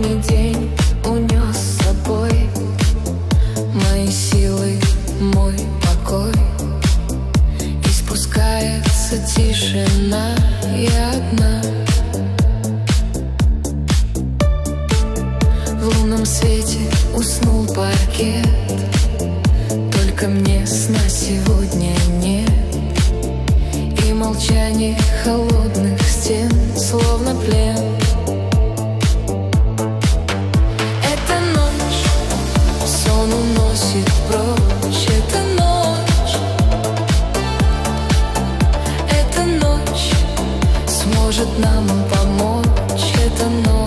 Новогодний день унес с собой мои силы, мой покой. И спускается тишина, я одна. В лунном свете уснул паркет, только мне сна сегодня нет. И молчание холодных стен, словно плен. Эта ночь сон уносит прочь. Эта ночь, эта ночь сможет нам помочь. Эта ночь.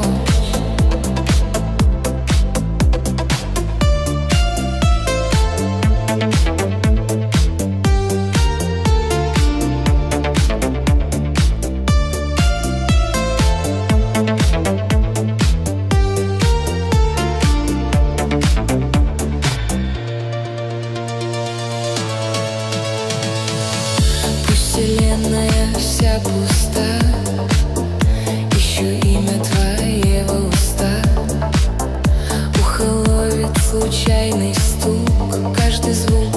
Вселенная вся пуста, ищу имя твоего уста. Ухо ловит случайный стук, каждый звук.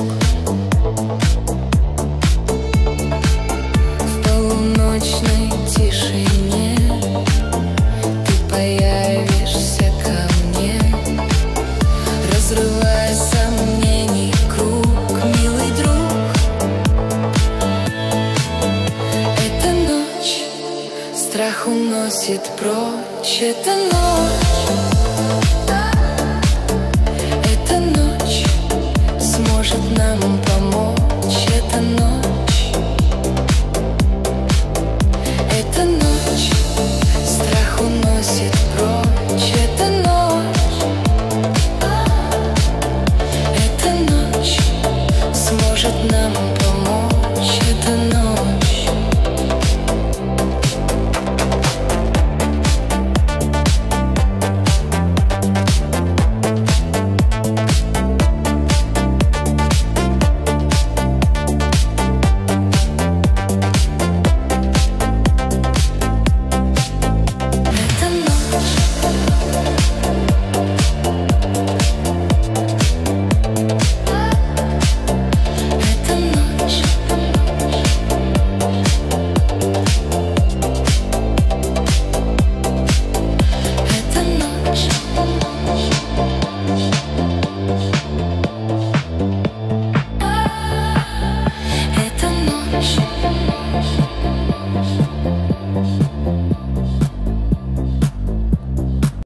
В полуночной тишине ты появишься ко мне, разрывая сомнений круг, милый друг. Страх уносит прочь. Эта ночь сможет нам